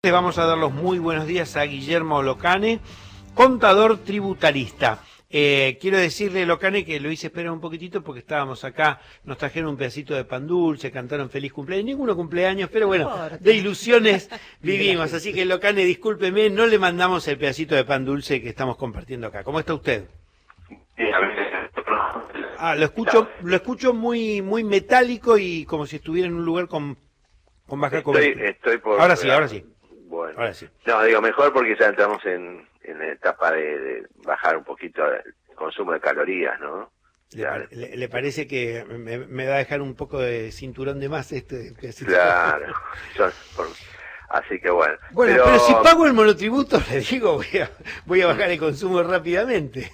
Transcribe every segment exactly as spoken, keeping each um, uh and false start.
Le vamos a dar los muy buenos días a Guillermo Locane, contador tributarista. Eh, quiero decirle, Locane, que lo hice esperar un poquitito porque estábamos acá, nos trajeron un pedacito de pan dulce, cantaron feliz cumpleaños, ninguno cumpleaños, pero bueno, de ilusiones vivimos. Así que, Locane, discúlpeme, no le mandamos el pedacito de pan dulce que estamos compartiendo acá. ¿Cómo está usted? Ah, lo escucho, lo escucho muy, muy metálico y como si estuviera en un lugar con, con baja cobertura. Estoy por... Ahora sí, ahora sí. Bueno, ahora sí. No, digo mejor porque ya entramos en, en la etapa de, de bajar un poquito el consumo de calorías, ¿no? ¿Le, le, le parece que me, me va a dejar un poco de cinturón de más este? Claro. Yo, por, así que bueno. Bueno, pero... pero si pago el monotributo, le digo, voy a, voy a bajar el consumo rápidamente.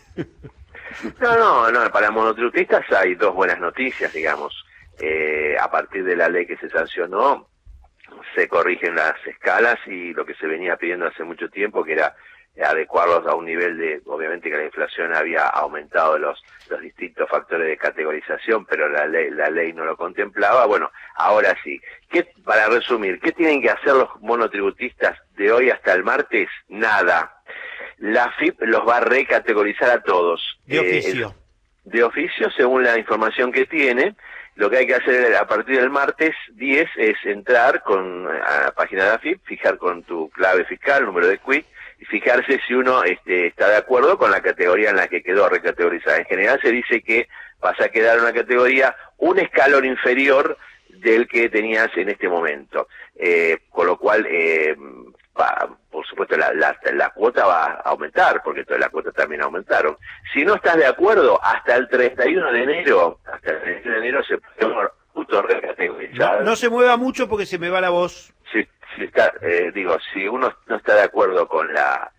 No, no, no. Para monotributistas hay dos buenas noticias, digamos. Eh, a partir de la ley que se sancionó, se corrigen las escalas y lo que se venía pidiendo hace mucho tiempo, que era adecuarlos a un nivel de, obviamente que la inflación había aumentado los los distintos factores de categorización, pero la ley la ley no lo contemplaba. Bueno, ahora sí. ¿Qué, para resumir, qué tienen que hacer los monotributistas de hoy hasta el martes? Nada. La A F I P los va a recategorizar a todos. De oficio. Eh, de oficio, según la información que tiene. Lo que hay que hacer a partir del martes diez es entrar con a la página de la A F I P, fijar con tu clave fiscal, número de Q I, y fijarse si uno este, está de acuerdo con la categoría en la que quedó recategorizada. En general se dice que vas a quedar en una categoría un escalón inferior del que tenías en este momento. Eh, con lo cual, eh, va, por supuesto, la, la, la cuota va a aumentar, porque todas las cuotas también aumentaron. Si no estás de acuerdo, hasta el treinta y uno de enero, hasta el treinta y uno de enero se puede auto recategorizar. No, no se mueva mucho porque se me va la voz. Si, si está, eh, digo, si uno no está de acuerdo con la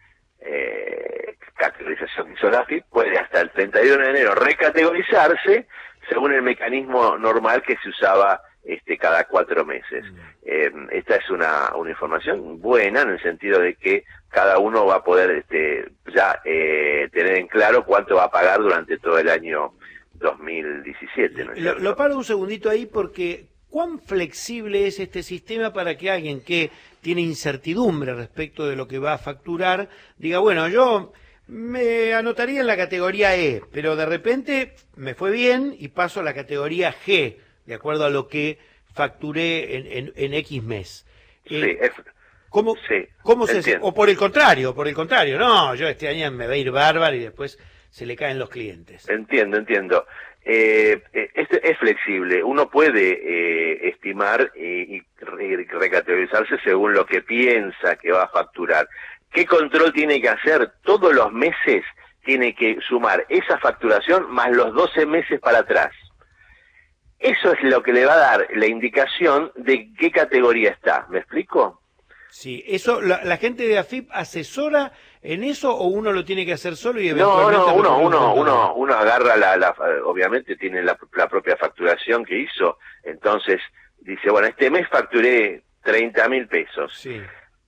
eh, categorización que hizo la A F I P, puede hasta el treinta y uno de enero recategorizarse según el mecanismo normal que se usaba este cada cuatro meses. Mm. Eh, esta es una, una información buena en el sentido de que cada uno va a poder este, ya eh, tener en claro cuánto va a pagar durante todo el año dos mil diecisiete. ¿No es lo, lo paro un segundito ahí porque ¿cuán flexible es este sistema para que alguien que tiene incertidumbre respecto de lo que va a facturar diga, bueno, yo me anotaría en la categoría E, pero de repente me fue bien y paso a la categoría G, de acuerdo a lo que facturé en, en, en X mes? Eh, sí, es, ¿Cómo, sí, cómo se, o por el contrario, por el contrario, no, yo este año me va a ir bárbaro y después se le caen los clientes. Entiendo, entiendo. Eh, este es flexible, uno puede eh, estimar y, y recategorizarse según lo que piensa que va a facturar. ¿Qué control tiene que hacer? Todos los meses tiene que sumar esa facturación más los doce meses para atrás. Eso es lo que le va a dar la indicación de qué categoría está. ¿Me explico? Sí, eso, la, la gente de A F I P asesora en eso o uno lo tiene que hacer solo y eventualmente... No, no, uno, uno, uno, uno agarra la, la, obviamente tiene la, la propia facturación que hizo, entonces dice, bueno, este mes facturé treinta mil pesos. Sí.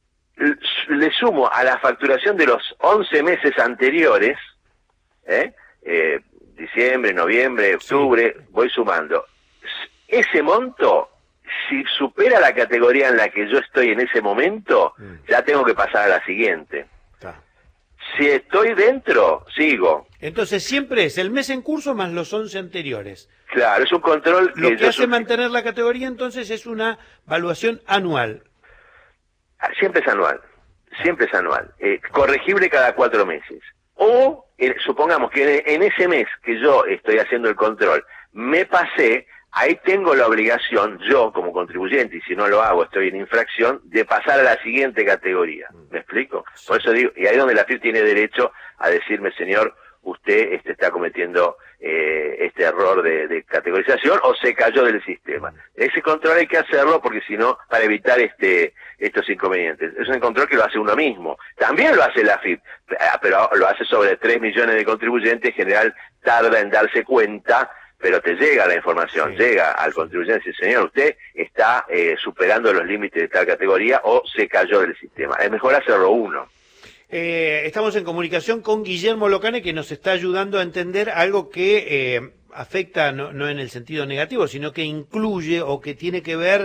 Le sumo a la facturación de los once meses anteriores, ¿eh? Eh, diciembre, noviembre, octubre, sí. Voy sumando. Ese monto, si supera la categoría en la que yo estoy en ese momento, mm. ya tengo que pasar a la siguiente. Ah. Si estoy dentro, sigo. Entonces siempre es el mes en curso más los once anteriores. Claro, es un control que... Lo que hace mantener la categoría entonces es una evaluación anual. Siempre es anual, siempre es anual. Eh, corregible cada cuatro meses. O, eh, supongamos que en ese mes que yo estoy haciendo el control, me pasé... Ahí tengo la obligación, yo como contribuyente, y si no lo hago estoy en infracción, de pasar a la siguiente categoría. ¿Me explico? Por eso digo, y ahí es donde la F I P tiene derecho a decirme, señor, usted este, está cometiendo eh, este error de, de categorización o se cayó del sistema. Ese control hay que hacerlo porque si no, para evitar este estos inconvenientes. Es un control que lo hace uno mismo. También lo hace la F I P, pero lo hace sobre tres millones de contribuyentes, en general tarda en darse cuenta, pero te llega la información, sí, llega al contribuyente y dice, señor, usted está eh, superando los límites de tal categoría o se cayó del sistema. Es mejor hacerlo uno. Eh, estamos en comunicación con Guillermo Locane, que nos está ayudando a entender algo que eh, afecta, no, no en el sentido negativo, sino que incluye o que tiene que ver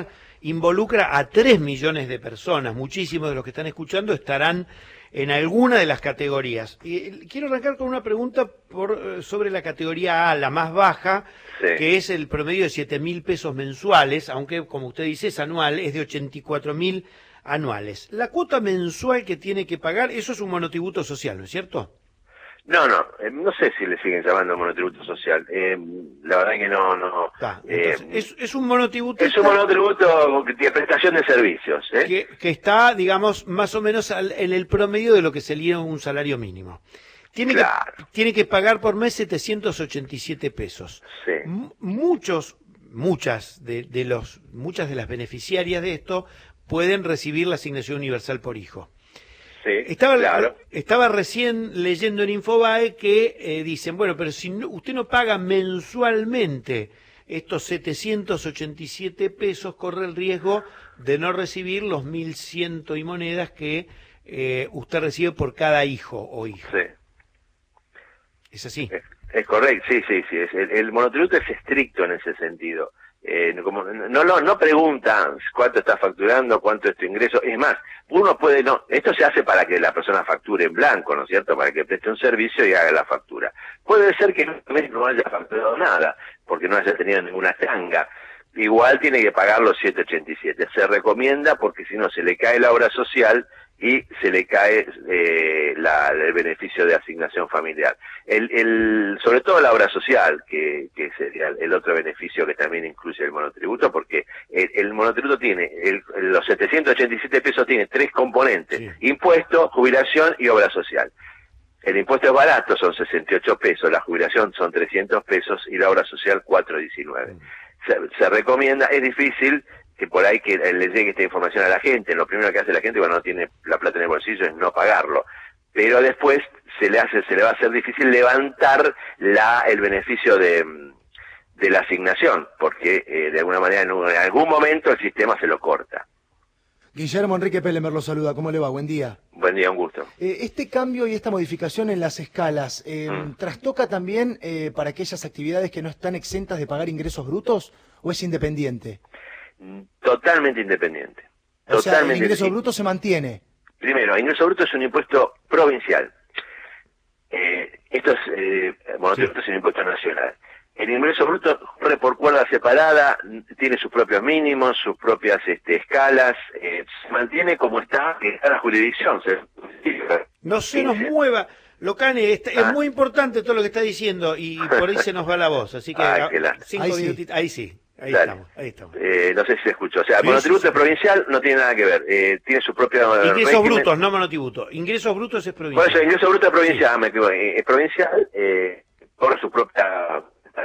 involucra a tres millones de personas. Muchísimos de los que están escuchando estarán en alguna de las categorías. Y quiero arrancar con una pregunta por, sobre la categoría A, la más baja, sí, que es el promedio de siete mil pesos mensuales, aunque como usted dice es anual, es de ochenta y cuatro mil anuales. La cuota mensual que tiene que pagar, eso es un monotributo social, ¿no es cierto? No, no, eh, no sé si le siguen llamando monotributo social. Eh, la verdad que no, no. Ah, entonces, eh, es, es un monotributo. Es un monotributo de prestación de servicios. ¿eh? Que, que está, digamos, más o menos al, en el promedio de lo que sería un salario mínimo. Tiene, claro, que, tiene que pagar por mes setecientos ochenta y siete pesos. Sí. M muchos, muchas de, de los, muchas de las beneficiarias de esto pueden recibir la asignación universal por hijo. Sí, estaba, claro. estaba recién leyendo en Infobae que eh, dicen, bueno, pero si no, usted no paga mensualmente estos setecientos ochenta y siete pesos, corre el riesgo de no recibir los mil cien y monedas que eh, usted recibe por cada hijo o hija. Sí. ¿Es así? Es, es correcto, sí, sí, sí. Es, el, el monotributo es estricto en ese sentido. Eh, como, no, no, no pregunta cuánto está facturando, cuánto es tu ingreso. Es más, uno puede, no, esto se hace para que la persona facture en blanco, ¿no es cierto? Para que preste un servicio y haga la factura. Puede ser que en un mes no haya facturado nada, porque no haya tenido ninguna tanga. Igual tiene que pagar los siete ochenta y siete. Se recomienda porque si no se le cae la obra social y se le cae eh, la, el beneficio de asignación familiar. El, el, sobre todo la obra social, que, que sería el otro beneficio que también incluye el monotributo, porque el, el monotributo tiene, el, los setecientos ochenta y siete pesos tiene tres componentes, sí, impuesto, jubilación y obra social. El impuesto es barato, son sesenta y ocho pesos, la jubilación son trescientos pesos y la obra social cuatrocientos diecinueve. Mm. Se, se recomienda, es difícil que por ahí que le llegue esta información a la gente. Lo primero que hace la gente cuando no tiene la plata en el bolsillo es no pagarlo, pero después se le hace, se le va a hacer difícil levantar la el beneficio de, de la asignación, porque eh, de alguna manera en, un, en algún momento el sistema se lo corta. Guillermo Enrique Pelemer lo saluda, ¿cómo le va? Buen día. Buen día, un gusto. Eh, este cambio y esta modificación en las escalas, eh, mm. ¿trastoca también eh, para aquellas actividades que no están exentas de pagar ingresos brutos o es independiente? Totalmente independiente. O Totalmente sea, el ingreso bruto se mantiene. Primero, el ingreso bruto es un impuesto provincial. Eh, esto es, eh, monotributo sí, es un impuesto nacional. El ingreso bruto corre por cuerda separada, tiene sus propios mínimos, sus propias este, escalas, eh, se mantiene como está en cada jurisdicción. Se... No se nos mueva. Locane, es, ah. es muy importante todo lo que está diciendo y por ahí se nos va la voz, así que ah, la... cinco ahí minutitos, sí. ahí sí. Ahí Dale. estamos, ahí estamos. Eh, no sé si se escuchó. O sea, el sí, monotributo sí, sí. provincial no tiene nada que ver. Eh, tiene su propia... Ingresos régimen. brutos, no monotributo. Ingresos brutos es provincial. Por eso, ingreso bruto es provincial, sí. me equivoco. Es provincial eh, por su propia...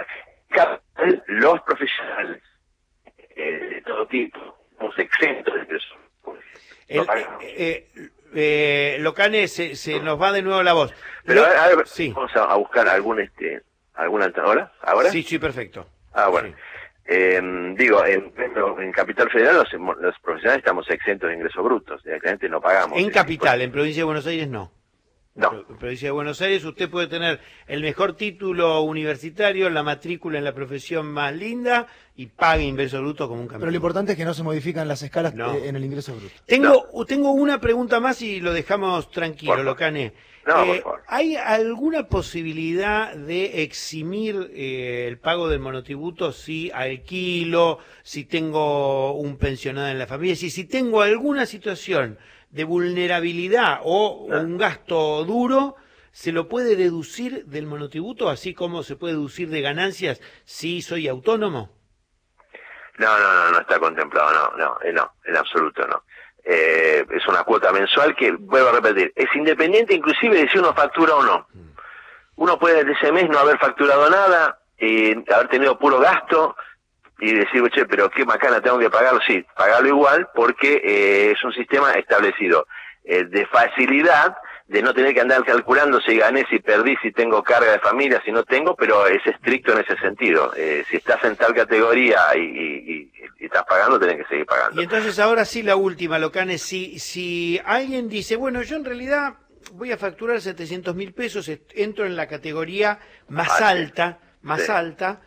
Los profesionales eh, de todo tipo, los exentos de ingresos. El, eh, eh, eh, Locane, se, se nos va de nuevo la voz. Pero Lo... a ver, sí. vamos a, a buscar algún... este alguna ¿Ahora? ¿Ahora? Sí, sí, perfecto. Ah, bueno. Sí. Eh, digo, en, en Capital Federal los, los profesionales estamos exentos de ingresos brutos, directamente no pagamos. En Capital, en Provincia de Buenos Aires no. No. En Provincia de Buenos Aires usted puede tener el mejor título universitario, la matrícula en la profesión más linda y pague ingreso bruto como un campeón. Pero lo importante es que no se modifican las escalas no. en el ingreso bruto. Tengo, no. tengo una pregunta más y lo dejamos tranquilo, Locane. No, eh, ¿Hay alguna posibilidad de eximir eh, el pago del monotributo si alquilo, si tengo un pensionado en la familia, si, si tengo alguna situación de vulnerabilidad o no. un gasto duro, se lo puede deducir del monotributo, así como se puede deducir de ganancias si soy autónomo? No, no, no, no está contemplado, no, no, eh, no, en absoluto no. Eh, es una cuota mensual que, vuelvo a repetir, es independiente inclusive de si uno factura o no. Uno puede de ese mes no haber facturado nada, eh, haber tenido puro gasto y decir, che, pero qué macana, tengo que pagarlo. Sí, pagarlo igual porque eh, es un sistema establecido eh, de facilidad, de no tener que andar calculando si gané, si perdí, si tengo carga de familia, si no tengo, pero es estricto en ese sentido. Eh, si estás en tal categoría y, y, y estás pagando, tenés que seguir pagando. Y entonces ahora sí la última, Locane, si, si alguien dice, bueno, yo en realidad voy a facturar setecientos mil pesos, entro en la categoría más ah, alta, sí. más sí. alta,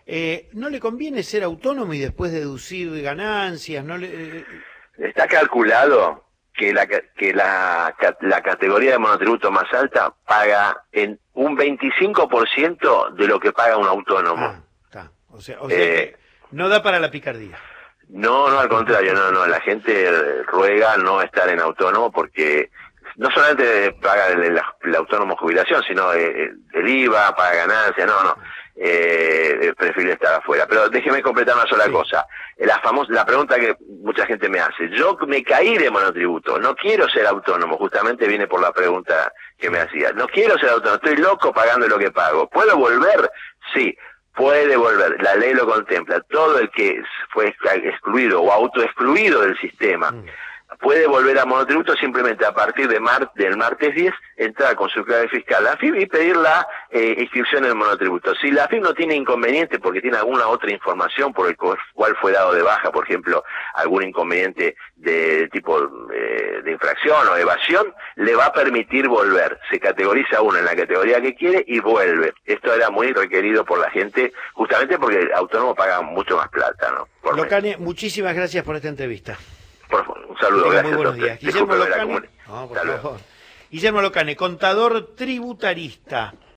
Eh, ¿No le conviene ser autónomo y después deducir ganancias? ¿No le, eh... Está calculado que la que la, la categoría de monotributo más alta paga en un veinticinco por ciento de lo que paga un autónomo. Ah, está. O sea, o sea eh, que no da para la picardía. No, no, al contrario, no, no, la gente ruega no estar en autónomo porque no solamente paga el, el, el autónomo jubilación, sino el, el I V A, paga ganancias, no, no, eh, preferible estar afuera. Pero déjeme completar una sola sí. cosa, la famosa, la pregunta que mucha gente me hace, yo me caí de monotributo, no quiero ser autónomo, justamente viene por la pregunta que me hacía, no quiero ser autónomo, estoy loco pagando lo que pago, ¿puedo volver? Sí. Puede volver, la ley lo contempla, todo el que fue excluido o autoexcluido del sistema mm. puede volver a monotributo simplemente a partir de mar, del martes diez, entrar con su clave fiscal a la A F I P y pedir la eh, inscripción en el monotributo. Si la A F I P no tiene inconveniente porque tiene alguna otra información por el cual fue dado de baja, por ejemplo, algún inconveniente de tipo eh, de infracción o evasión, le va a permitir volver. Se categoriza uno en la categoría que quiere y vuelve. Esto era muy requerido por la gente, justamente porque el autónomo paga mucho más plata, ¿no? Por Locane, muchísimas gracias por esta entrevista. Por favor, un saludo, gracias. Muy buenos días. Guillermo Locane, no, por favor. Guillermo Locane, contador tributarista.